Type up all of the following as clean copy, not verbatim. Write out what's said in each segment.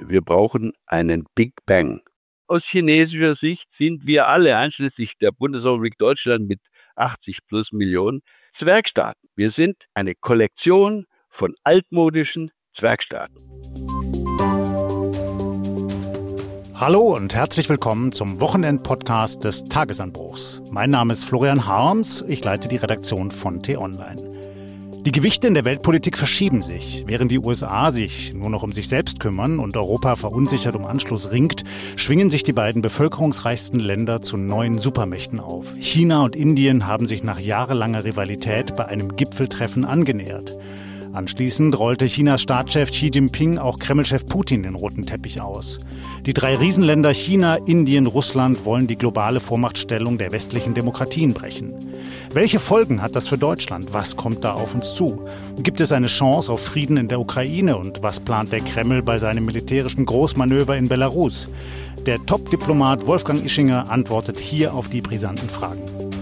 wir brauchen einen Big Bang. Aus chinesischer Sicht sind wir alle, einschließlich der Bundesrepublik Deutschland mit 80 plus Millionen, Zwergstaaten. Wir sind eine Kollektion von altmodischen Zwergstaaten. Hallo und herzlich willkommen zum Wochenend-Podcast des Tagesanbruchs. Mein Name ist Florian Harms, ich leite die Redaktion von T-Online. Die Gewichte in der Weltpolitik verschieben sich. Während die USA sich nur noch um sich selbst kümmern und Europa verunsichert um Anschluss ringt, schwingen sich die beiden bevölkerungsreichsten Länder zu neuen Supermächten auf. China und Indien haben sich nach jahrelanger Rivalität bei einem Gipfeltreffen angenähert. Anschließend rollte Chinas Staatschef Xi Jinping auch Kremlchef Putin den roten Teppich aus. Die drei Riesenländer China, Indien, Russland wollen die globale Vormachtstellung der westlichen Demokratien brechen. Welche Folgen hat das für Deutschland? Was kommt da auf uns zu? Gibt es eine Chance auf Frieden in der Ukraine? Und was plant der Kreml bei seinem militärischen Großmanöver in Belarus? Der Top-Diplomat Wolfgang Ischinger antwortet hier auf die brisanten Fragen.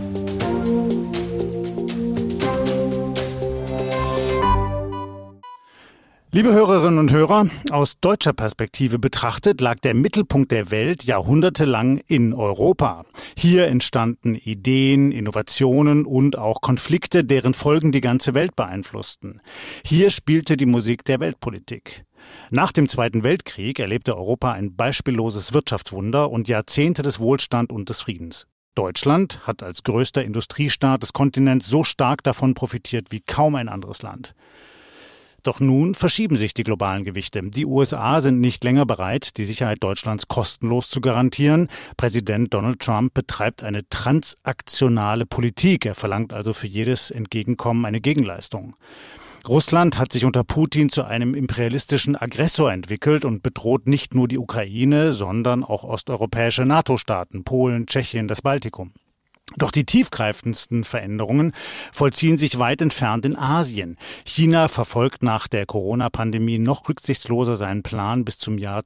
Liebe Hörerinnen und Hörer, aus deutscher Perspektive betrachtet lag der Mittelpunkt der Welt jahrhundertelang in Europa. Hier entstanden Ideen, Innovationen und auch Konflikte, deren Folgen die ganze Welt beeinflussten. Hier spielte die Musik der Weltpolitik. Nach dem Zweiten Weltkrieg erlebte Europa ein beispielloses Wirtschaftswunder und Jahrzehnte des Wohlstands und des Friedens. Deutschland hat als größter Industriestaat des Kontinents so stark davon profitiert wie kaum ein anderes Land. Doch nun verschieben sich die globalen Gewichte. Die USA sind nicht länger bereit, die Sicherheit Deutschlands kostenlos zu garantieren. Präsident Donald Trump betreibt eine transaktionale Politik. Er verlangt also für jedes Entgegenkommen eine Gegenleistung. Russland hat sich unter Putin zu einem imperialistischen Aggressor entwickelt und bedroht nicht nur die Ukraine, sondern auch osteuropäische NATO-Staaten, Polen, Tschechien, das Baltikum. Doch die tiefgreifendsten Veränderungen vollziehen sich weit entfernt in Asien. China verfolgt nach der Corona-Pandemie noch rücksichtsloser seinen Plan, bis zum Jahr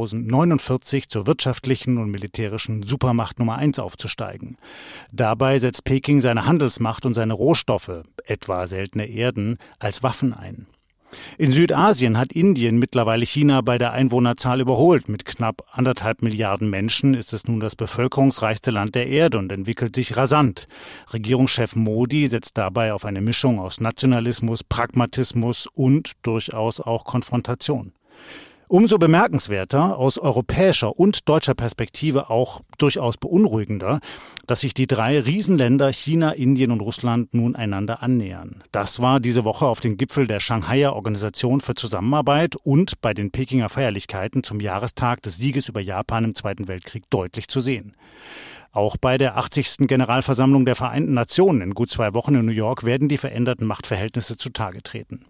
2049 zur wirtschaftlichen und militärischen Supermacht Nummer 1 aufzusteigen. Dabei setzt Peking seine Handelsmacht und seine Rohstoffe, etwa seltene Erden, als Waffen ein. In Südasien hat Indien mittlerweile China bei der Einwohnerzahl überholt. Mit knapp 1,5 Milliarden Menschen ist es nun das bevölkerungsreichste Land der Erde und entwickelt sich rasant. Regierungschef Modi setzt dabei auf eine Mischung aus Nationalismus, Pragmatismus und durchaus auch Konfrontation. Umso bemerkenswerter, aus europäischer und deutscher Perspektive auch durchaus beunruhigender, dass sich die drei Riesenländer China, Indien und Russland nun einander annähern. Das war diese Woche auf dem Gipfel der Shanghaier Organisation für Zusammenarbeit und bei den Pekinger Feierlichkeiten zum Jahrestag des Sieges über Japan im Zweiten Weltkrieg deutlich zu sehen. Auch bei der 80. Generalversammlung der Vereinten Nationen in gut 2 Wochen in New York werden die veränderten Machtverhältnisse zutage treten.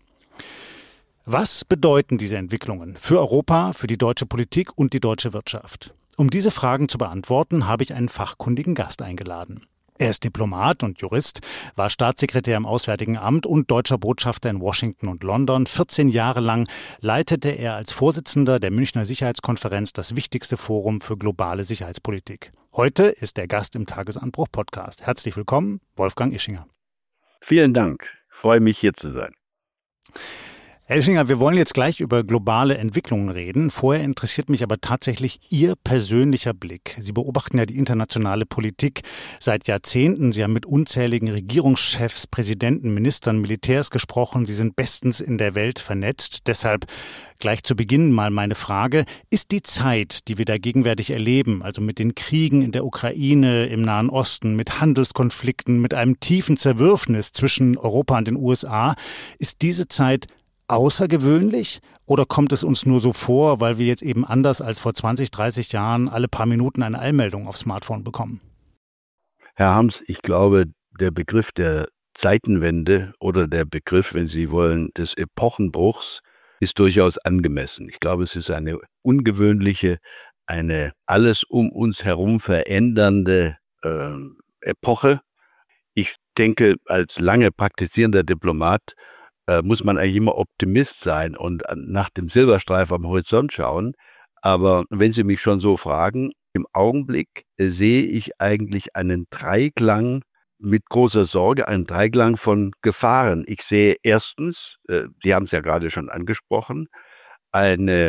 Was bedeuten diese Entwicklungen für Europa, für die deutsche Politik und die deutsche Wirtschaft? Um diese Fragen zu beantworten, habe ich einen fachkundigen Gast eingeladen. Er ist Diplomat und Jurist, war Staatssekretär im Auswärtigen Amt und deutscher Botschafter in Washington und London. 14 Jahre lang leitete er als Vorsitzender der Münchner Sicherheitskonferenz das wichtigste Forum für globale Sicherheitspolitik. Heute ist er Gast im Tagesanbruch-Podcast. Herzlich willkommen, Wolfgang Ischinger. Vielen Dank. Ich freue mich, hier zu sein. Herr Ischinger, wir wollen jetzt gleich über globale Entwicklungen reden. Vorher interessiert mich aber tatsächlich Ihr persönlicher Blick. Sie beobachten ja die internationale Politik seit Jahrzehnten. Sie haben mit unzähligen Regierungschefs, Präsidenten, Ministern, Militärs gesprochen. Sie sind bestens in der Welt vernetzt. Deshalb gleich zu Beginn mal meine Frage. Ist die Zeit, die wir da gegenwärtig erleben, also mit den Kriegen in der Ukraine, im Nahen Osten, mit Handelskonflikten, mit einem tiefen Zerwürfnis zwischen Europa und den USA, ist diese Zeit außergewöhnlich oder kommt es uns nur so vor, weil wir jetzt eben anders als vor 20, 30 Jahren alle paar Minuten eine Eilmeldung aufs Smartphone bekommen? Herr Harms, ich glaube, der Begriff der Zeitenwende oder der Begriff, wenn Sie wollen, des Epochenbruchs ist durchaus angemessen. Ich glaube, es ist eine ungewöhnliche, eine alles um uns herum verändernde Epoche. Ich denke, als lange praktizierender Diplomat muss man eigentlich immer Optimist sein und nach dem Silberstreif am Horizont schauen. Aber wenn Sie mich schon so fragen, im Augenblick sehe ich eigentlich einen Dreiklang mit großer Sorge, einen Dreiklang von Gefahren. Ich sehe erstens, die haben es ja gerade schon angesprochen, eine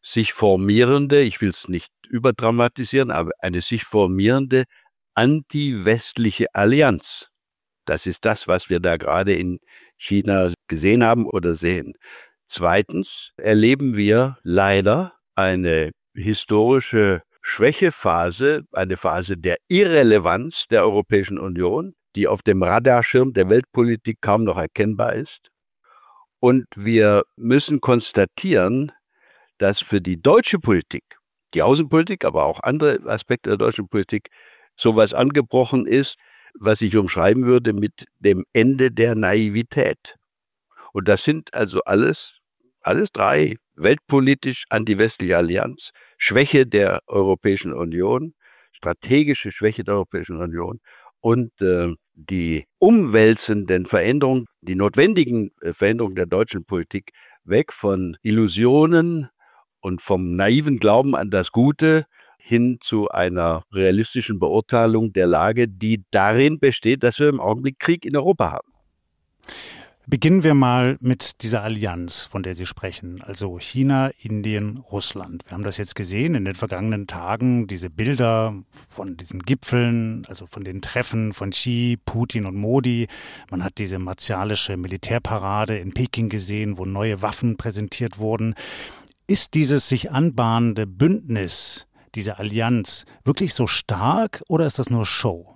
sich formierende, ich will es nicht überdramatisieren, aber eine sich formierende anti-westliche Allianz. Das ist das, was wir da gerade in China gesehen haben oder sehen. Zweitens erleben wir leider eine historische Schwächephase, eine Phase der Irrelevanz der Europäischen Union, die auf dem Radarschirm der Weltpolitik kaum noch erkennbar ist. Und wir müssen konstatieren, dass für die deutsche Politik, die Außenpolitik, aber auch andere Aspekte der deutschen Politik, sowas angebrochen ist, was ich umschreiben würde mit dem Ende der Naivität. Und das sind also alles drei: weltpolitisch anti-westliche Allianz, Schwäche der Europäischen Union, strategische Schwäche der Europäischen Union und die umwälzenden Veränderungen, die notwendigen Veränderungen der deutschen Politik weg von Illusionen und vom naiven Glauben an das Gute hin zu einer realistischen Beurteilung der Lage, die darin besteht, dass wir im Augenblick Krieg in Europa haben. Beginnen wir mal mit dieser Allianz, von der Sie sprechen, also China, Indien, Russland. Wir haben das jetzt gesehen in den vergangenen Tagen, diese Bilder von diesen Gipfeln, also von den Treffen von Xi, Putin und Modi. Man hat diese martialische Militärparade in Peking gesehen, wo neue Waffen präsentiert wurden. Ist dieses sich anbahnende Bündnis, diese Allianz, wirklich so stark oder ist das nur Show?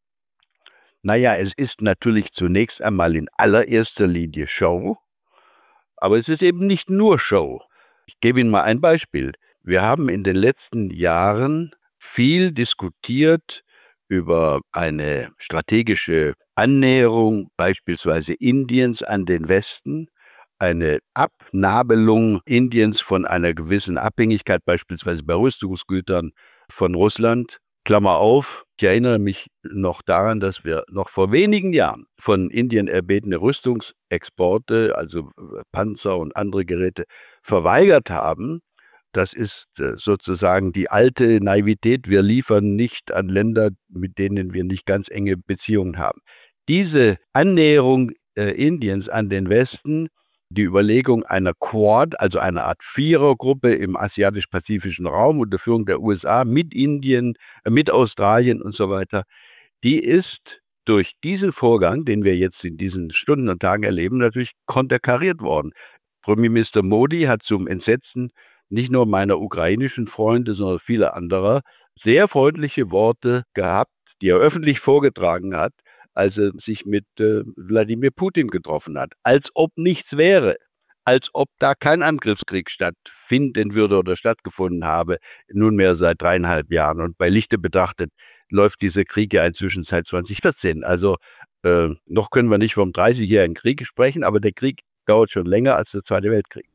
Naja, es ist natürlich zunächst einmal in allererster Linie Show, aber es ist eben nicht nur Show. Ich gebe Ihnen mal ein Beispiel. Wir haben in den letzten Jahren viel diskutiert über eine strategische Annäherung beispielsweise Indiens an den Westen, eine Abnabelung Indiens von einer gewissen Abhängigkeit, beispielsweise bei Rüstungsgütern von Russland. Klammer auf, ich erinnere mich noch daran, dass wir noch vor wenigen Jahren von Indien erbetene Rüstungsexporte, also Panzer und andere Geräte, verweigert haben. Das ist sozusagen die alte Naivität. Wir liefern nicht an Länder, mit denen wir nicht ganz enge Beziehungen haben. Diese Annäherung Indiens an den Westen, die Überlegung einer Quad, also einer Art Vierergruppe im asiatisch-pazifischen Raum unter Führung der USA mit Indien, mit Australien und so weiter, die ist durch diesen Vorgang, den wir jetzt in diesen Stunden und Tagen erleben, natürlich konterkariert worden. Premierminister Modi hat zum Entsetzen nicht nur meiner ukrainischen Freunde, sondern vieler anderer sehr freundliche Worte gehabt, die er öffentlich vorgetragen hat, als er sich mit Wladimir Putin getroffen hat. Als ob nichts wäre, als ob da kein Angriffskrieg stattfinden würde oder stattgefunden habe, nunmehr seit 3,5 Jahren. Und bei Lichte betrachtet läuft dieser Krieg ja inzwischen seit 2014. Also noch können wir nicht vom 30-jährigen Krieg sprechen, aber der Krieg dauert schon länger als der Zweite Weltkrieg.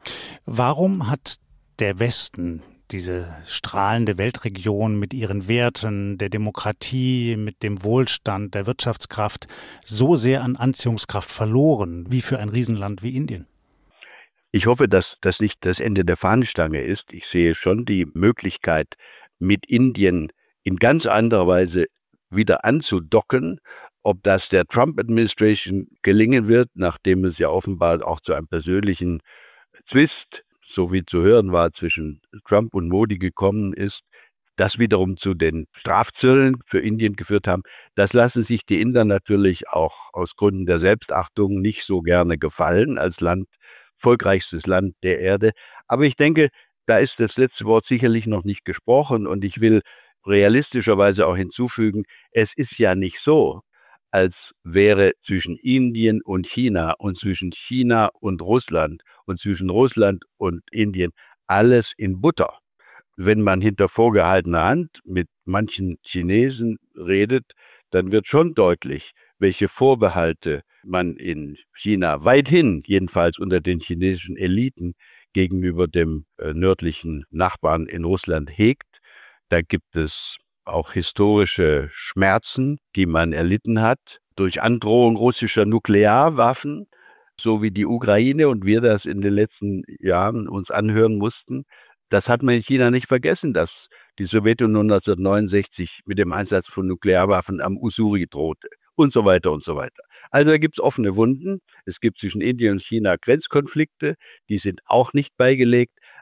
Warum hat der Westen, diese strahlende Weltregion mit ihren Werten, der Demokratie, mit dem Wohlstand, der Wirtschaftskraft, so sehr an Anziehungskraft verloren, wie für ein Riesenland wie Indien? Ich hoffe, dass das nicht das Ende der Fahnenstange ist. Ich sehe schon die Möglichkeit, mit Indien in ganz anderer Weise wieder anzudocken. Ob das der Trump-Administration gelingen wird, nachdem es ja offenbar auch zu einem persönlichen Zwist, so wie zu hören war, zwischen Trump und Modi gekommen ist, das wiederum zu den Strafzöllen für Indien geführt haben, das lassen sich die Inder natürlich auch aus Gründen der Selbstachtung nicht so gerne gefallen als erfolgreichstes Land der Erde. Aber ich denke, da ist das letzte Wort sicherlich noch nicht gesprochen und ich will realistischerweise auch hinzufügen, es ist ja nicht so, als wäre zwischen Indien und China und zwischen China und Russland und zwischen Russland und Indien alles in Butter. Wenn man hinter vorgehaltener Hand mit manchen Chinesen redet, dann wird schon deutlich, welche Vorbehalte man in China weithin, jedenfalls unter den chinesischen Eliten, gegenüber dem nördlichen Nachbarn in Russland hegt. Da gibt es auch historische Schmerzen, die man erlitten hat durch Androhung russischer Nuklearwaffen, so wie die Ukraine und wir das in den letzten Jahren uns anhören mussten. Das hat man in China nicht vergessen, dass die Sowjetunion 1969 mit dem Einsatz von Nuklearwaffen am Ussuri drohte und so weiter und so weiter. Also da gibt es offene Wunden. Es gibt zwischen Indien und China Grenzkonflikte, die sind auch nicht beigelegt.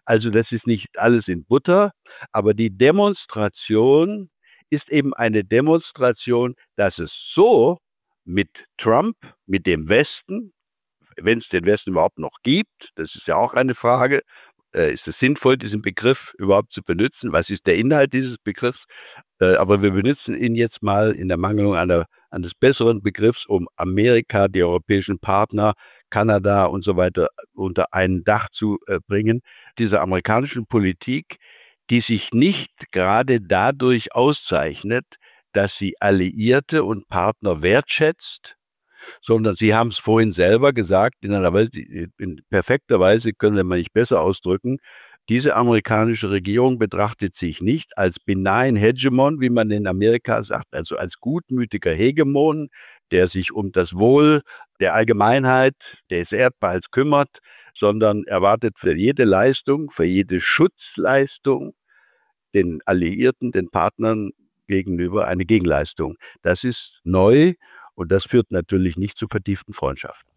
Also das ist nicht alles in Butter, aber die Demonstration ist eben eine Demonstration, dass es so mit Trump, mit dem Westen, wenn es den Westen überhaupt noch gibt, das ist ja auch eine Frage, ist es sinnvoll, diesen Begriff überhaupt zu benutzen? Was ist der Inhalt dieses Begriffs? Aber wir benutzen ihn jetzt mal in der Mangelung eines besseren Begriffs, um Amerika, die europäischen Partner, Kanada und so weiter unter ein Dach zu bringen. Diese amerikanischen Politik, die sich nicht gerade dadurch auszeichnet, dass sie Alliierte und Partner wertschätzt, sondern Sie haben es vorhin selber gesagt, in einer Welt, in perfekter Weise können wir nicht besser ausdrücken, diese amerikanische Regierung betrachtet sich nicht als benign Hegemon, wie man in Amerika sagt, also als gutmütiger Hegemon, der sich um das Wohl der Allgemeinheit, des Erdballs kümmert, sondern erwartet für jede Leistung, für jede Schutzleistung den Alliierten, den Partnern gegenüber eine Gegenleistung. Das ist neu und das führt natürlich nicht zu vertieften Freundschaften.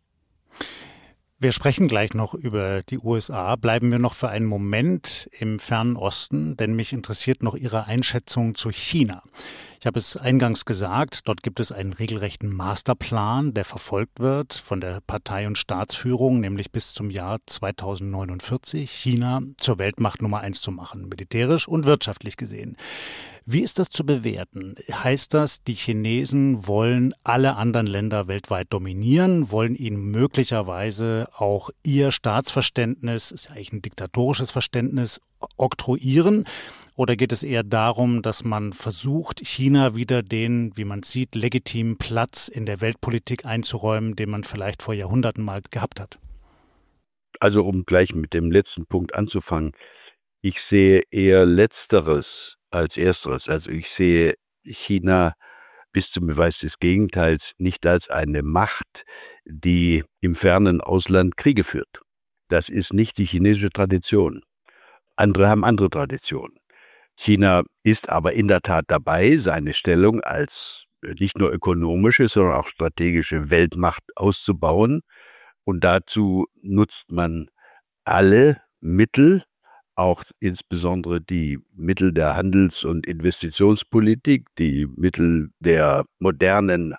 Wir sprechen gleich noch über die USA. Bleiben wir noch für einen Moment im Fernen Osten, denn mich interessiert noch Ihre Einschätzung zu China. Ich habe es eingangs gesagt, dort gibt es einen regelrechten Masterplan, der verfolgt wird von der Partei- und Staatsführung, nämlich bis zum Jahr 2049 China zur Weltmacht Nummer 1 zu machen, militärisch und wirtschaftlich gesehen. Wie ist das zu bewerten? Heißt das, die Chinesen wollen alle anderen Länder weltweit dominieren, wollen ihnen möglicherweise auch ihr Staatsverständnis, ist ja eigentlich ein diktatorisches Verständnis, oktroyieren? Oder geht es eher darum, dass man versucht, China wieder den, wie man sieht, legitimen Platz in der Weltpolitik einzuräumen, den man vielleicht vor Jahrhunderten mal gehabt hat? Also um gleich mit dem letzten Punkt anzufangen, ich sehe eher Letzteres als Ersteres. Also ich sehe China bis zum Beweis des Gegenteils nicht als eine Macht, die im fernen Ausland Kriege führt. Das ist nicht die chinesische Tradition. Andere haben andere Traditionen. China ist aber in der Tat dabei, seine Stellung als nicht nur ökonomische, sondern auch strategische Weltmacht auszubauen. Und dazu nutzt man alle Mittel, auch insbesondere die Mittel der Handels- und Investitionspolitik, die Mittel der modernen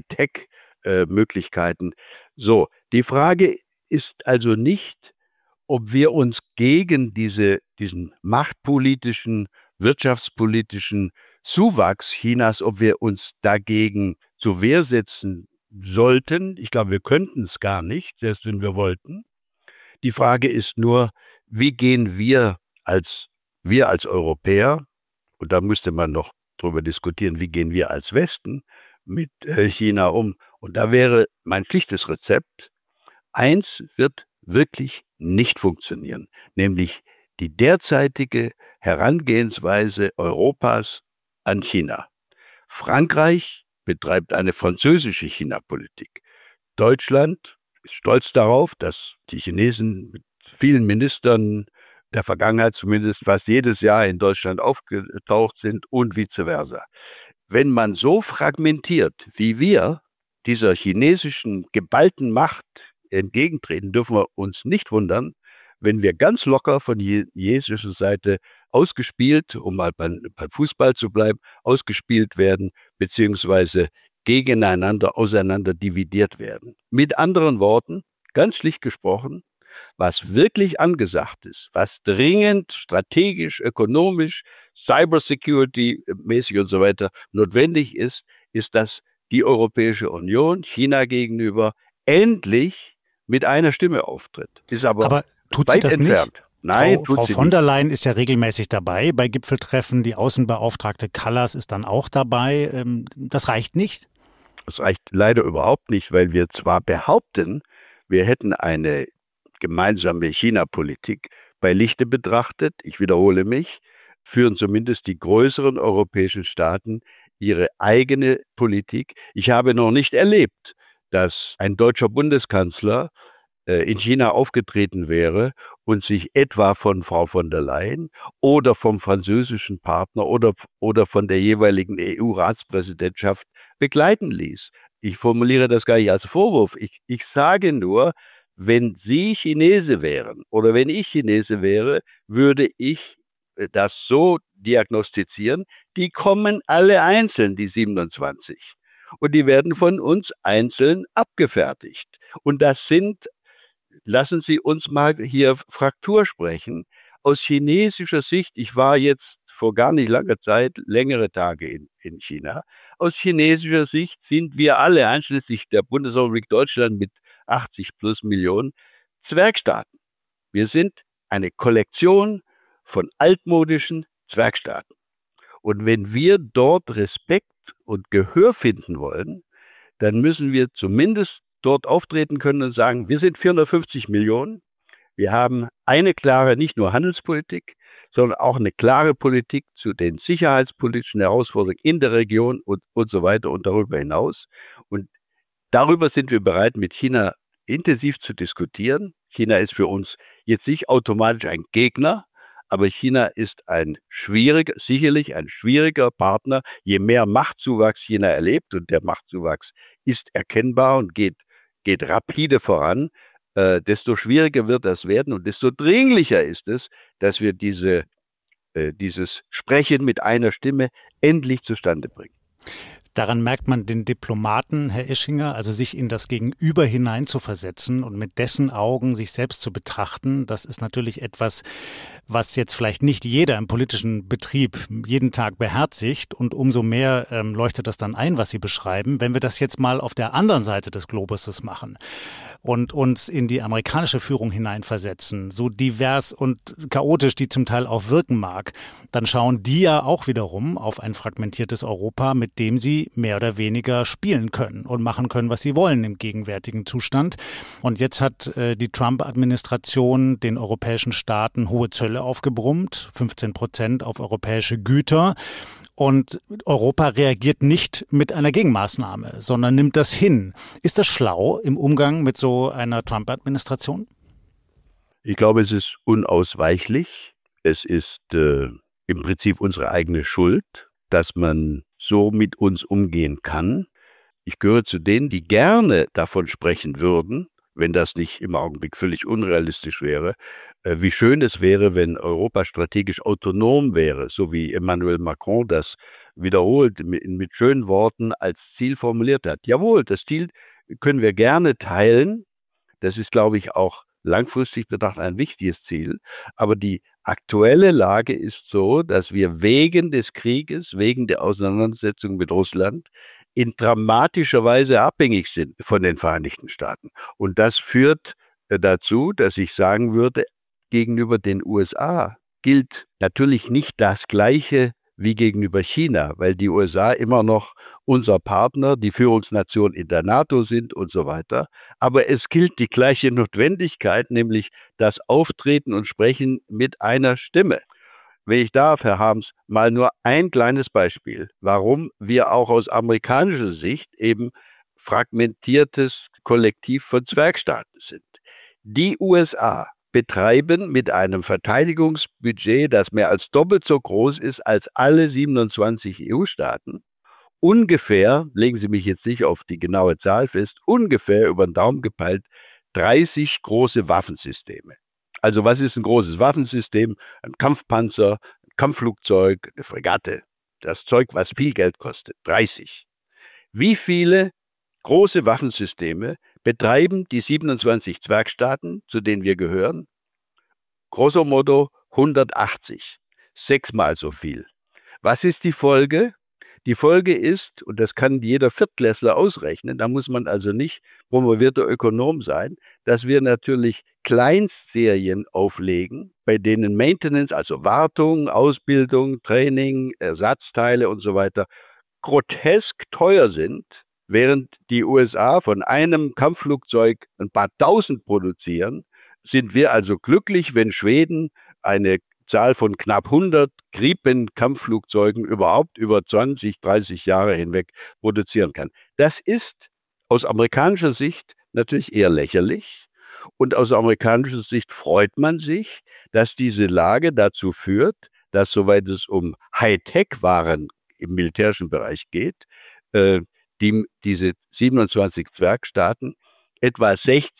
Hightech-Möglichkeiten. So, die Frage ist also nicht, ob wir uns gegen diesen machtpolitischen, wirtschaftspolitischen Zuwachs Chinas, ob wir uns dagegen zur Wehr setzen sollten. Ich glaube, wir könnten es gar nicht, selbst wenn wir wollten. Die Frage ist nur, wie gehen wir als Europäer, und da müsste man noch drüber diskutieren, wie gehen wir als Westen mit China um? Und da wäre mein schlichtes Rezept, eins wird wirklich nicht funktionieren, nämlich die derzeitige Herangehensweise Europas an China. Frankreich betreibt eine französische China-Politik. Deutschland ist stolz darauf, dass die Chinesen mit vielen Ministern der Vergangenheit zumindest fast jedes Jahr in Deutschland aufgetaucht sind und vice versa. Wenn man so fragmentiert, wie wir dieser chinesischen geballten Macht entgegentreten, dürfen wir uns nicht wundern, wenn wir ganz locker von chinesischer Seite ausgespielt, um mal beim Fußball zu bleiben, ausgespielt werden, beziehungsweise gegeneinander auseinander dividiert werden. Mit anderen Worten, ganz schlicht gesprochen, was wirklich angesagt ist, was dringend strategisch, ökonomisch, Cybersecurity-mäßig und so weiter notwendig ist, ist, dass die Europäische Union China gegenüber endlich mit einer Stimme auftritt. Ist aber tut sie weit das entfernt. nicht? Nein, Frau sie von nicht. der Leyen ist ja regelmäßig dabei bei Gipfeltreffen. Die Außenbeauftragte Kallas ist dann auch dabei. Das reicht nicht? Das reicht leider überhaupt nicht, weil wir zwar behaupten, wir hätten eine gemeinsame China-Politik bei Lichte betrachtet, ich wiederhole mich, führen zumindest die größeren europäischen Staaten ihre eigene Politik. Ich habe noch nicht erlebt, dass ein deutscher Bundeskanzler in China aufgetreten wäre und sich etwa von Frau von der Leyen oder vom französischen Partner oder von der jeweiligen EU-Ratspräsidentschaft begleiten ließ. Ich formuliere das gar nicht als Vorwurf. Ich sage nur, wenn Sie Chinese wären oder wenn ich Chinese wäre, würde ich das so diagnostizieren, die kommen alle einzeln, die 27. Und die werden von uns einzeln abgefertigt. Und das sind, lassen Sie uns mal hier Fraktur sprechen. Aus chinesischer Sicht, ich war jetzt vor gar nicht langer Zeit längere Tage in China. Aus chinesischer Sicht sind wir alle, einschließlich der Bundesrepublik Deutschland mit 80 plus Millionen, Zwergstaaten. Wir sind eine Kollektion von altmodischen Zwergstaaten. Und wenn wir dort Respekt und Gehör finden wollen, dann müssen wir zumindest dort auftreten können und sagen, wir sind 450 Millionen. Wir haben eine klare, nicht nur Handelspolitik, sondern auch eine klare Politik zu den sicherheitspolitischen Herausforderungen in der Region und so weiter und darüber hinaus. Und darüber sind wir bereit, mit China intensiv zu diskutieren. China ist für uns jetzt nicht automatisch ein Gegner, aber China ist sicherlich ein schwieriger Partner. Je mehr Machtzuwachs China erlebt, und der Machtzuwachs ist erkennbar und geht rapide voran, desto schwieriger wird das werden und desto dringlicher ist es, dass wir dieses Sprechen mit einer Stimme endlich zustande bringen. Daran merkt man den Diplomaten, Herr Ischinger, also sich in das Gegenüber hineinzuversetzen und mit dessen Augen sich selbst zu betrachten. Das ist natürlich etwas, was jetzt vielleicht nicht jeder im politischen Betrieb jeden Tag beherzigt. Und umso mehr leuchtet das dann ein, was Sie beschreiben. Wenn wir das jetzt mal auf der anderen Seite des Globuses machen und uns in die amerikanische Führung hineinversetzen, so divers und chaotisch die zum Teil auch wirken mag, dann schauen die ja auch wiederum auf ein fragmentiertes Europa, mit dem sie mehr oder weniger spielen können und machen können, was sie wollen im gegenwärtigen Zustand. Und jetzt hat die Trump-Administration den europäischen Staaten hohe Zölle aufgebrummt, 15% auf europäische Güter. Und Europa reagiert nicht mit einer Gegenmaßnahme, sondern nimmt das hin. Ist das schlau im Umgang mit so einer Trump-Administration? Ich glaube, es ist unausweichlich. Es ist im Prinzip unsere eigene Schuld, dass man so mit uns umgehen kann. Ich gehöre zu denen, die gerne davon sprechen würden, wenn das nicht im Augenblick völlig unrealistisch wäre, wie schön es wäre, wenn Europa strategisch autonom wäre, so wie Emmanuel Macron das wiederholt mit schönen Worten als Ziel formuliert hat. Jawohl, das Ziel können wir gerne teilen. Das ist, glaube ich, auch langfristig betrachtet ein wichtiges Ziel. Aber die aktuelle Lage ist so, dass wir wegen des Krieges, wegen der Auseinandersetzung mit Russland in dramatischer Weise abhängig sind von den Vereinigten Staaten. Und das führt dazu, dass ich sagen würde, gegenüber den USA gilt natürlich nicht das Gleiche wie gegenüber China, weil die USA immer noch unser Partner, die Führungsnation in der NATO sind und so weiter. Aber es gilt die gleiche Notwendigkeit, nämlich das Auftreten und Sprechen mit einer Stimme. Wenn ich darf, Herr Harms, mal nur ein kleines Beispiel, warum wir auch aus amerikanischer Sicht eben fragmentiertes Kollektiv von Zwergstaaten sind. Die USA betreiben mit einem Verteidigungsbudget, das mehr als doppelt so groß ist als alle 27 EU-Staaten, ungefähr, legen Sie mich jetzt nicht auf die genaue Zahl fest, ungefähr über den Daumen gepeilt 30 große Waffensysteme. Also was ist ein großes Waffensystem? Ein Kampfpanzer, ein Kampfflugzeug, eine Fregatte. Das Zeug, was viel Geld kostet, 30. Wie viele große Waffensysteme betreiben die 27 Zwergstaaten, zu denen wir gehören? Grosso modo 180. 6-mal so viel. Was ist die Folge? Die Folge ist, und das kann jeder Viertklässler ausrechnen, da muss man also nicht promovierter Ökonom sein, dass wir natürlich Kleinstserien auflegen, bei denen Maintenance, also Wartung, Ausbildung, Training, Ersatzteile und so weiter, grotesk teuer sind, während die USA von einem Kampfflugzeug ein paar tausend produzieren, sind wir also glücklich, wenn Schweden eine Zahl von knapp 100 Gripen-Kampfflugzeugen überhaupt über 20, 30 Jahre hinweg produzieren kann. Das ist aus amerikanischer Sicht natürlich eher lächerlich. Und aus amerikanischer Sicht freut man sich, dass diese Lage dazu führt, dass, soweit es um Hightech-Waren im militärischen Bereich geht, diese 27 Zwergstaaten etwa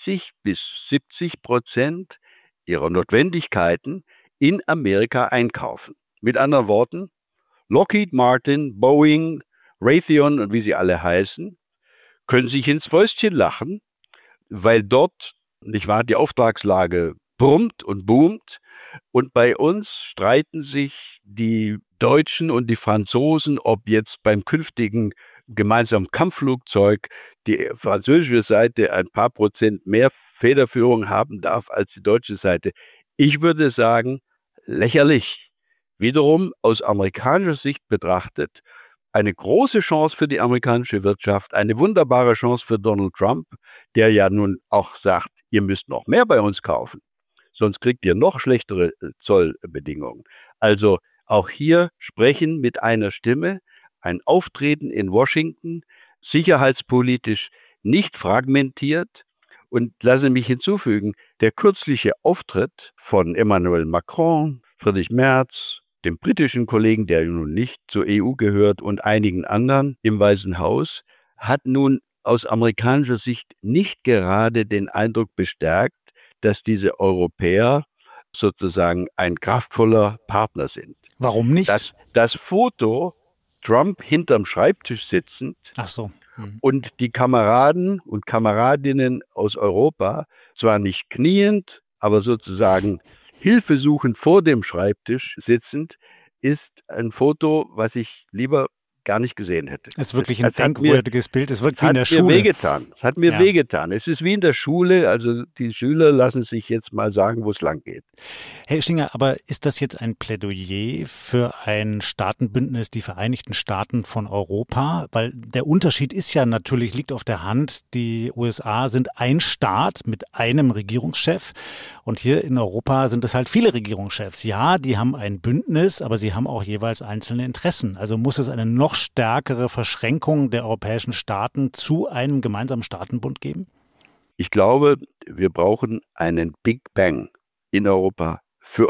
60-70% ihrer Notwendigkeiten in Amerika einkaufen. Mit anderen Worten, Lockheed Martin, Boeing, Raytheon und wie sie alle heißen, können sich ins Fäustchen lachen, weil dort, nicht wahr, die Auftragslage brummt und boomt. Und bei uns streiten sich die Deutschen und die Franzosen, ob jetzt beim künftigen gemeinsamen Kampfflugzeug die französische Seite ein paar Prozent mehr Federführung haben darf als die deutsche Seite. Ich würde sagen, lächerlich. Wiederum aus amerikanischer Sicht betrachtet, eine große Chance für die amerikanische Wirtschaft, eine wunderbare Chance für Donald Trump, der ja nun auch sagt, ihr müsst noch mehr bei uns kaufen, sonst kriegt ihr noch schlechtere Zollbedingungen. Also auch hier sprechen mit einer Stimme, ein Auftreten in Washington, sicherheitspolitisch nicht fragmentiert. Und lassen mich hinzufügen, der kürzliche Auftritt von Emmanuel Macron, Friedrich Merz, dem britischen Kollegen, der nun nicht zur EU gehört, und einigen anderen im Weißen Haus, hat nun aus amerikanischer Sicht nicht gerade den Eindruck bestärkt, dass diese Europäer sozusagen ein kraftvoller Partner sind. Warum nicht? Das Foto, Trump hinterm Schreibtisch sitzend, Ach so. und die Kameraden und Kameradinnen aus Europa, zwar nicht kniend, aber sozusagen hilfesuchend vor dem Schreibtisch sitzend, ist ein Foto, was ich lieber gar nicht gesehen hätte. Es ist wirklich ein denkwürdiges Bild. Es wirkt wie in der Schule. Es hat mir wehgetan. Es ist wie in der Schule. Also die Schüler lassen sich jetzt mal sagen, wo es lang geht. Herr Ischinger, aber ist das jetzt ein Plädoyer für ein Staatenbündnis, die Vereinigten Staaten von Europa? Weil der Unterschied ist ja natürlich, liegt auf der Hand. Die USA sind ein Staat mit einem Regierungschef. Und hier in Europa sind es halt viele Regierungschefs. Ja, die haben ein Bündnis, aber sie haben auch jeweils einzelne Interessen. Also muss es eine noch stärkere Verschränkung der europäischen Staaten zu einem gemeinsamen Staatenbund geben? Ich glaube, wir brauchen einen Big Bang in Europa,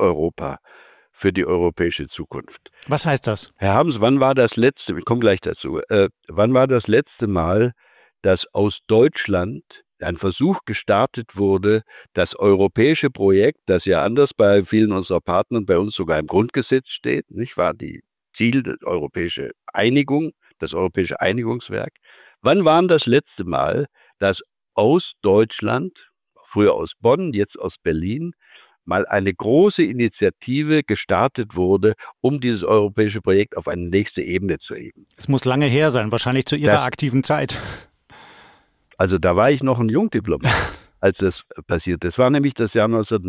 für die europäische Zukunft. Was heißt das? Herr Harms, wann war das letzte, ich komme gleich dazu, wann war das letzte Mal, dass aus Deutschland ein Versuch gestartet wurde, das europäische Projekt, das ja anders bei vielen unserer Partner, bei uns sogar im Grundgesetz steht, nicht wahr, die Ziel der europäische Einigung, das europäische Einigungswerk. Wann war das letzte Mal, dass aus Deutschland, früher aus Bonn, jetzt aus Berlin, mal eine große Initiative gestartet wurde, um dieses europäische Projekt auf eine nächste Ebene zu heben? Es muss lange her sein, wahrscheinlich zu Ihrer aktiven Zeit. Also da war ich noch ein Jungdiplomat, als das passiert. Das war nämlich das Jahr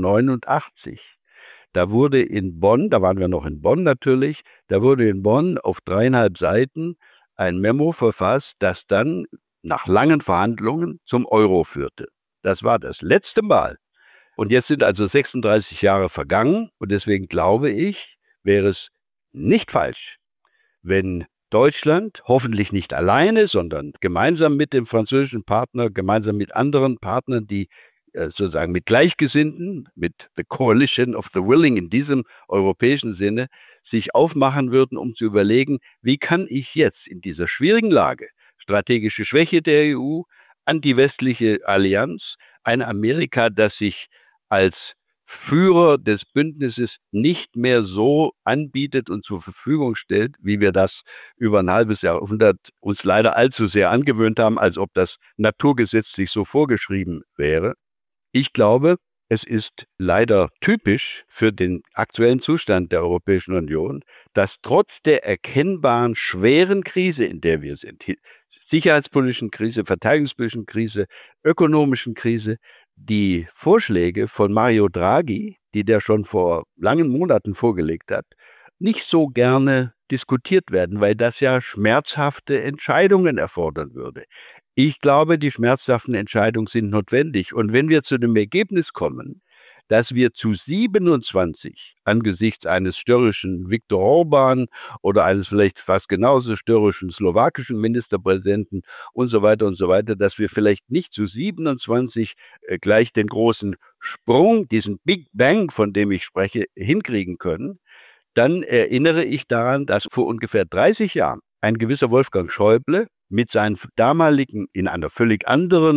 1989. Da wurde in Bonn, da waren wir noch in Bonn natürlich, da wurde in Bonn auf 3,5 Seiten ein Memo verfasst, das dann nach langen Verhandlungen zum Euro führte. Das war das letzte Mal. Und jetzt sind also 36 Jahre vergangen und deswegen glaube ich, wäre es nicht falsch, wenn Deutschland, hoffentlich nicht alleine, sondern gemeinsam mit dem französischen Partner, gemeinsam mit anderen Partnern, die sozusagen mit Gleichgesinnten, mit the Coalition of the Willing in diesem europäischen Sinne, sich aufmachen würden, um zu überlegen, wie kann ich jetzt in dieser schwierigen Lage, strategische Schwäche der EU, antiwestliche Allianz, ein Amerika, das sich als Führer des Bündnisses nicht mehr so anbietet und zur Verfügung stellt, wie wir das über ein halbes Jahrhundert uns leider allzu sehr angewöhnt haben, als ob das naturgesetzlich so vorgeschrieben wäre. Ich glaube, es ist leider typisch für den aktuellen Zustand der Europäischen Union, dass trotz der erkennbaren schweren Krise, in der wir sind, sicherheitspolitischen Krise, verteidigungspolitischen Krise, ökonomischen Krise, die Vorschläge von Mario Draghi, die der schon vor langen Monaten vorgelegt hat, nicht so gerne diskutiert werden, weil das ja schmerzhafte Entscheidungen erfordern würde. Ich glaube, die schmerzhaften Entscheidungen sind notwendig. Und wenn wir zu dem Ergebnis kommen, dass wir zu 27 angesichts eines störrischen Viktor Orban oder eines vielleicht fast genauso störrischen slowakischen Ministerpräsidenten und so weiter, dass wir vielleicht nicht zu 27 gleich den großen Sprung, diesen Big Bang, von dem ich spreche, hinkriegen können, dann erinnere ich daran, dass vor ungefähr 30 Jahren ein gewisser Wolfgang Schäuble mit seinen damaligen, in einer völlig anderen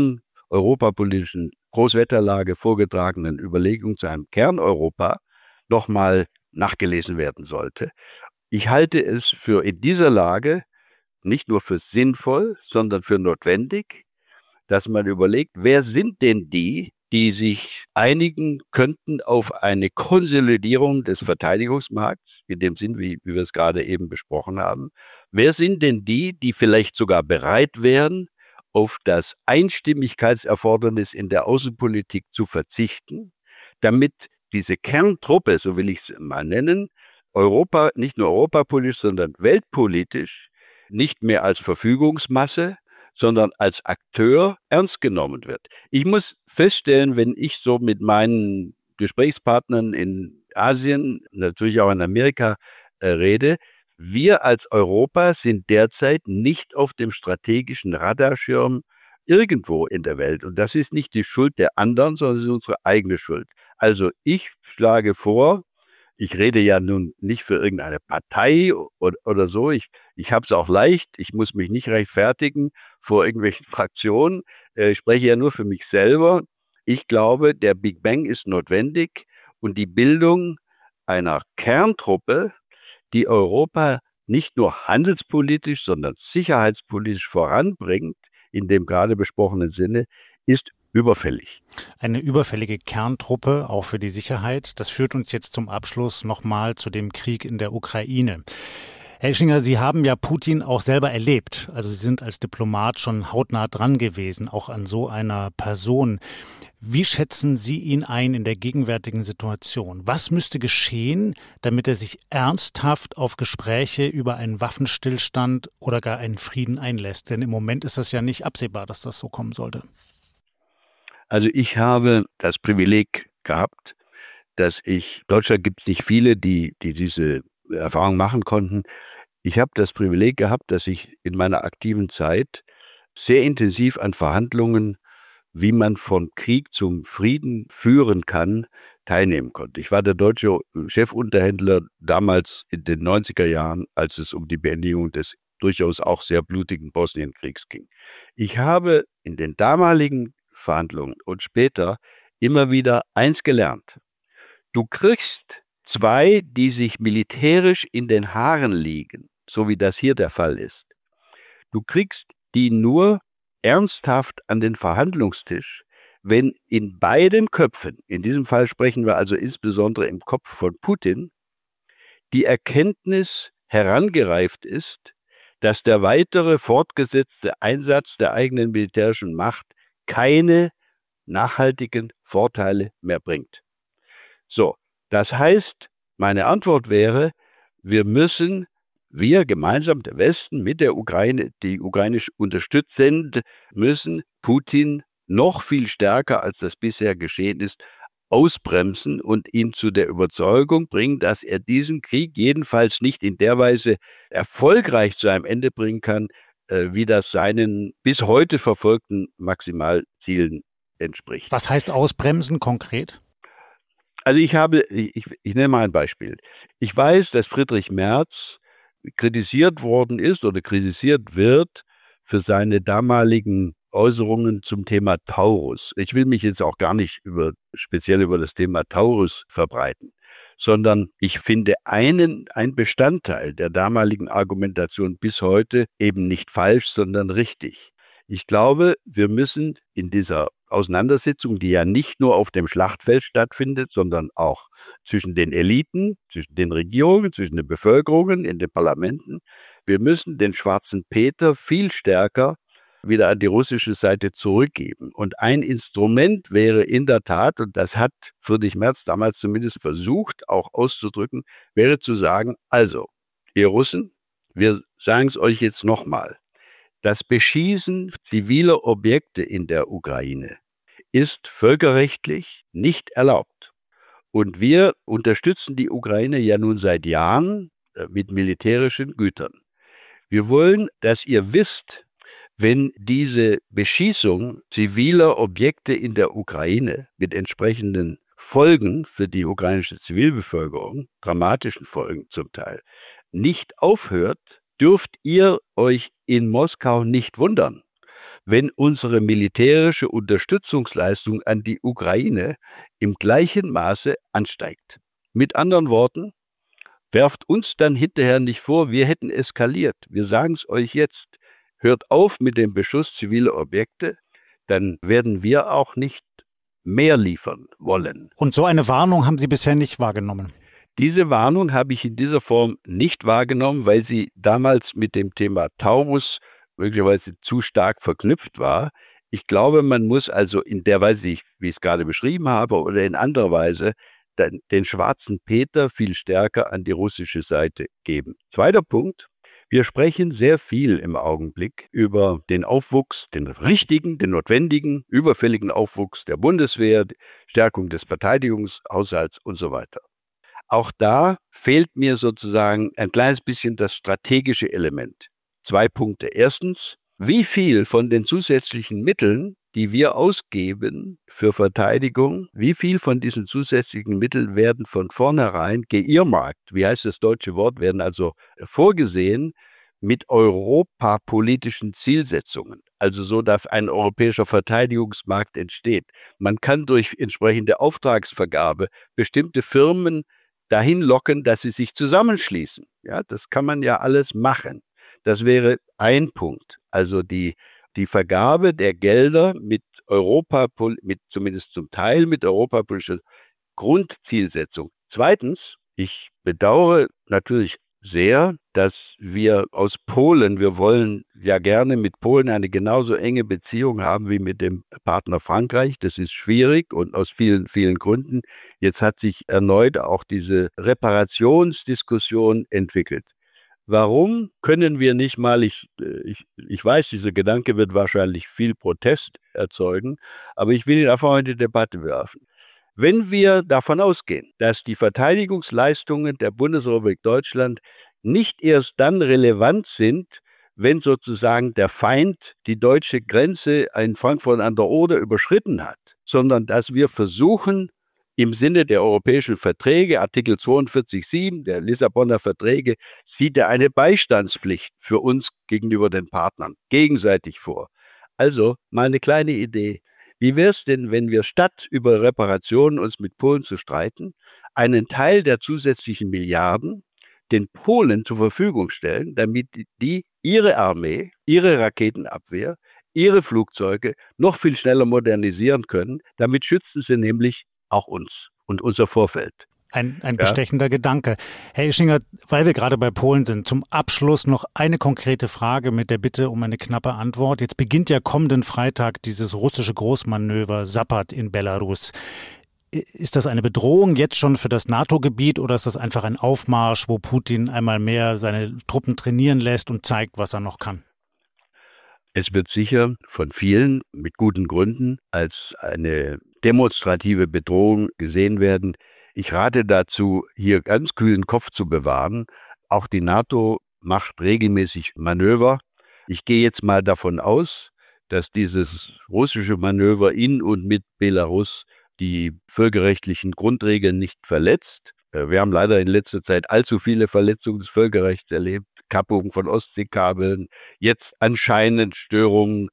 europapolitischen Großwetterlage vorgetragenen Überlegungen zu einem Kerneuropa nochmal nachgelesen werden sollte. Ich halte es für in dieser Lage nicht nur für sinnvoll, sondern für notwendig, dass man überlegt, wer sind denn die, die sich einigen könnten auf eine Konsolidierung des Verteidigungsmarkts, in dem Sinn, wie wir es gerade eben besprochen haben. Wer sind denn die, die vielleicht sogar bereit wären, auf das Einstimmigkeitserfordernis in der Außenpolitik zu verzichten, damit diese Kerntruppe, so will ich es mal nennen, Europa, nicht nur europapolitisch, sondern weltpolitisch, nicht mehr als Verfügungsmasse, sondern als Akteur ernst genommen wird. Ich muss feststellen, wenn ich so mit meinen Gesprächspartnern in Asien, natürlich auch in Amerika rede, wir als Europa sind derzeit nicht auf dem strategischen Radarschirm irgendwo in der Welt. Und das ist nicht die Schuld der anderen, sondern es ist unsere eigene Schuld. Also ich schlage vor, ich rede ja nun nicht für irgendeine Partei oder so. Ich habe es auch leicht. Ich muss mich nicht rechtfertigen vor irgendwelchen Fraktionen. Ich spreche ja nur für mich selber. Ich glaube, der Big Bang ist notwendig und die Bildung einer Kerntruppe, die Europa nicht nur handelspolitisch, sondern sicherheitspolitisch voranbringt, in dem gerade besprochenen Sinne, ist überfällig. Eine überfällige Kerntruppe, auch für die Sicherheit. Das führt uns jetzt zum Abschluss nochmal zu dem Krieg in der Ukraine. Herr Ischinger, Sie haben ja Putin auch selber erlebt. Also Sie sind als Diplomat schon hautnah dran gewesen, auch an so einer Person. Wie schätzen Sie ihn ein in der gegenwärtigen Situation? Was müsste geschehen, damit er sich ernsthaft auf Gespräche über einen Waffenstillstand oder gar einen Frieden einlässt? Denn im Moment ist das ja nicht absehbar, dass das so kommen sollte. Also ich habe das Privileg gehabt, Deutschland gibt es nicht viele, die diese Erfahrung machen konnten. Ich habe das Privileg gehabt, dass ich in meiner aktiven Zeit sehr intensiv an Verhandlungen, wie man von Krieg zum Frieden führen kann, teilnehmen konnte. Ich war der deutsche Chefunterhändler damals in den 90er Jahren, als es um die Beendigung des durchaus auch sehr blutigen Bosnienkriegs ging. Ich habe in den damaligen Verhandlungen und später immer wieder eins gelernt. Du kriegst zwei, die sich militärisch in den Haaren liegen, so wie das hier der Fall ist. Du kriegst die nur ernsthaft an den Verhandlungstisch, wenn in beiden Köpfen, in diesem Fall sprechen wir also insbesondere im Kopf von Putin, die Erkenntnis herangereift ist, dass der weitere fortgesetzte Einsatz der eigenen militärischen Macht keine nachhaltigen Vorteile mehr bringt. So, das heißt, meine Antwort wäre, wir gemeinsam, der Westen mit der Ukraine, die ukrainisch unterstützend, müssen Putin noch viel stärker, als das bisher geschehen ist, ausbremsen und ihn zu der Überzeugung bringen, dass er diesen Krieg jedenfalls nicht in der Weise erfolgreich zu einem Ende bringen kann, wie das seinen bis heute verfolgten Maximalzielen entspricht. Was heißt ausbremsen konkret? Also ich nenne mal ein Beispiel. Ich weiß, dass Friedrich Merz kritisiert worden ist oder kritisiert wird für seine damaligen Äußerungen zum Thema Taurus. Ich will mich jetzt auch gar nicht speziell über das Thema Taurus verbreiten, sondern ich finde ein Bestandteil der damaligen Argumentation bis heute eben nicht falsch, sondern richtig. Ich glaube, wir müssen in dieser Auseinandersetzung, die ja nicht nur auf dem Schlachtfeld stattfindet, sondern auch zwischen den Eliten, zwischen den Regierungen, zwischen den Bevölkerungen, in den Parlamenten, wir müssen den schwarzen Peter viel stärker wieder an die russische Seite zurückgeben. Und ein Instrument wäre in der Tat, und das hat Friedrich Merz damals zumindest versucht, auch auszudrücken, wäre zu sagen, also, ihr Russen, wir sagen es euch jetzt nochmal, das Beschießen ziviler Objekte in der Ukraine ist völkerrechtlich nicht erlaubt. Und wir unterstützen die Ukraine ja nun seit Jahren mit militärischen Gütern. Wir wollen, dass ihr wisst, wenn diese Beschießung ziviler Objekte in der Ukraine mit entsprechenden Folgen für die ukrainische Zivilbevölkerung, dramatischen Folgen zum Teil, nicht aufhört, dürft ihr euch in Moskau nicht wundern, wenn unsere militärische Unterstützungsleistung an die Ukraine im gleichen Maße ansteigt. Mit anderen Worten, werft uns dann hinterher nicht vor, wir hätten eskaliert. Wir sagen es euch jetzt, hört auf mit dem Beschuss ziviler Objekte, dann werden wir auch nicht mehr liefern wollen. Und so eine Warnung haben Sie bisher nicht wahrgenommen? Diese Warnung habe ich in dieser Form nicht wahrgenommen, weil sie damals mit dem Thema Taurus möglicherweise zu stark verknüpft war. Ich glaube, man muss also in der Weise, wie ich es gerade beschrieben habe, oder in anderer Weise den schwarzen Peter viel stärker an die russische Seite geben. Zweiter Punkt. Wir sprechen sehr viel im Augenblick über den Aufwuchs, den richtigen, den notwendigen, überfälligen Aufwuchs der Bundeswehr, die Stärkung des Verteidigungshaushalts und so weiter. Auch da fehlt mir sozusagen ein kleines bisschen das strategische Element. 2 Punkte. Erstens, wie viel von den zusätzlichen Mitteln, die wir ausgeben für Verteidigung, wie viel von diesen zusätzlichen Mitteln werden von vornherein geearmarkt, wie heißt das deutsche Wort, werden also vorgesehen mit europapolitischen Zielsetzungen, also so, dass ein europäischer Verteidigungsmarkt entsteht. Man kann durch entsprechende Auftragsvergabe bestimmte Firmen dahin locken, dass sie sich zusammenschließen. Ja, das kann man ja alles machen. Das wäre ein Punkt. Also die Vergabe der Gelder mit zumindest zum Teil mit europapolitischer Grundzielsetzung. Zweitens, ich bedauere natürlich sehr, dass wir aus Polen, wir wollen ja gerne mit Polen eine genauso enge Beziehung haben wie mit dem Partner Frankreich. Das ist schwierig und aus vielen, vielen Gründen. Jetzt hat sich erneut auch diese Reparationsdiskussion entwickelt. Warum können wir nicht mal, ich weiß, dieser Gedanke wird wahrscheinlich viel Protest erzeugen, aber ich will ihn einfach mal in die Debatte werfen. Wenn wir davon ausgehen, dass die Verteidigungsleistungen der Bundesrepublik Deutschland nicht erst dann relevant sind, wenn sozusagen der Feind die deutsche Grenze in Frankfurt an der Oder überschritten hat, sondern dass wir versuchen, im Sinne der europäischen Verträge, Artikel 42.7 der Lissabonner Verträge, sieht er eine Beistandspflicht für uns gegenüber den Partnern gegenseitig vor. Also mal eine kleine Idee. Wie wäre es denn, wenn wir statt über Reparationen uns mit Polen zu streiten, einen Teil der zusätzlichen Milliarden den Polen zur Verfügung stellen, damit die ihre Armee, ihre Raketenabwehr, ihre Flugzeuge noch viel schneller modernisieren können. Damit schützen sie nämlich auch uns und unser Vorfeld. Ein bestechender Gedanke. Herr Ischinger, weil wir gerade bei Polen sind, zum Abschluss noch eine konkrete Frage mit der Bitte um eine knappe Antwort. Jetzt beginnt ja kommenden Freitag dieses russische Großmanöver Zapad in Belarus. Ist das eine Bedrohung jetzt schon für das NATO-Gebiet oder ist das einfach ein Aufmarsch, wo Putin einmal mehr seine Truppen trainieren lässt und zeigt, was er noch kann? Es wird sicher von vielen mit guten Gründen als eine demonstrative Bedrohung gesehen werden. Ich rate dazu, hier ganz kühlen Kopf zu bewahren. Auch die NATO macht regelmäßig Manöver. Ich gehe jetzt mal davon aus, dass dieses russische Manöver in und mit Belarus die völkerrechtlichen Grundregeln nicht verletzt. Wir haben leider in letzter Zeit allzu viele Verletzungen des Völkerrechts erlebt. Kappung von Ostseekabeln, jetzt anscheinend Störungen,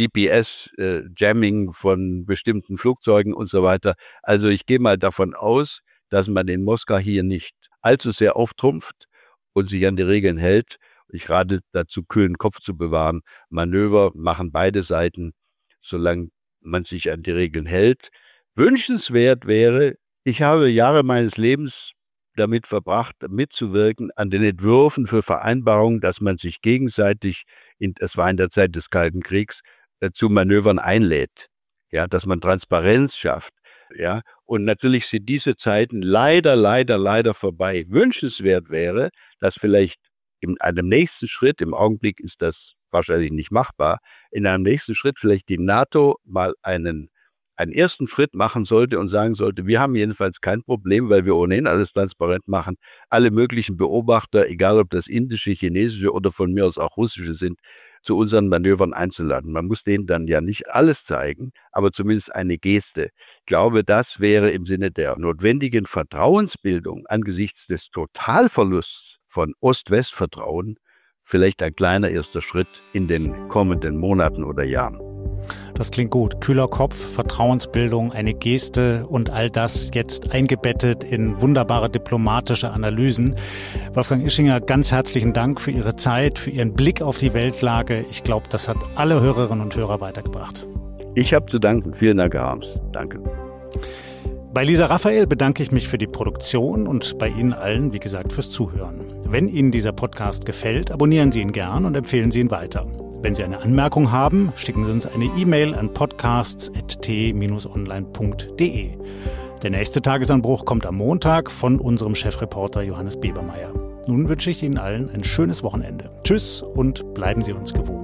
GPS-Jamming von bestimmten Flugzeugen und so weiter. Also ich gehe mal davon aus, dass man in Moskau hier nicht allzu sehr auftrumpft und sich an die Regeln hält. Ich rate dazu, kühlen Kopf zu bewahren. Manöver machen beide Seiten, solange man sich an die Regeln hält. Wünschenswert wäre, ich habe Jahre meines Lebens damit verbracht, mitzuwirken an den Entwürfen für Vereinbarungen, dass man sich gegenseitig, es war in der Zeit des Kalten Kriegs, zu Manövern einlädt. Ja, dass man Transparenz schafft. Ja, und natürlich sind diese Zeiten leider vorbei. Wünschenswert wäre, dass vielleicht in einem nächsten Schritt, im Augenblick ist das wahrscheinlich nicht machbar, in einem nächsten Schritt vielleicht die NATO mal einen ersten Schritt machen sollte und sagen sollte, wir haben jedenfalls kein Problem, weil wir ohnehin alles transparent machen, alle möglichen Beobachter, egal ob das indische, chinesische oder von mir aus auch russische sind, zu unseren Manövern einzuladen. Man muss denen dann ja nicht alles zeigen, aber zumindest eine Geste. Ich glaube, das wäre im Sinne der notwendigen Vertrauensbildung angesichts des Totalverlusts von Ost-West-Vertrauen vielleicht ein kleiner erster Schritt in den kommenden Monaten oder Jahren. Das klingt gut. Kühler Kopf, Vertrauensbildung, eine Geste und all das jetzt eingebettet in wunderbare diplomatische Analysen. Wolfgang Ischinger, ganz herzlichen Dank für Ihre Zeit, für Ihren Blick auf die Weltlage. Ich glaube, das hat alle Hörerinnen und Hörer weitergebracht. Ich habe zu danken. Vielen Dank, Herr Harms. Danke. Bei Lisa Raphael bedanke ich mich für die Produktion und bei Ihnen allen, wie gesagt, fürs Zuhören. Wenn Ihnen dieser Podcast gefällt, abonnieren Sie ihn gern und empfehlen Sie ihn weiter. Wenn Sie eine Anmerkung haben, schicken Sie uns eine E-Mail an podcasts@t-online.de. Der nächste Tagesanbruch kommt am Montag von unserem Chefreporter Johannes Bebermeier. Nun wünsche ich Ihnen allen ein schönes Wochenende. Tschüss und bleiben Sie uns gewogen.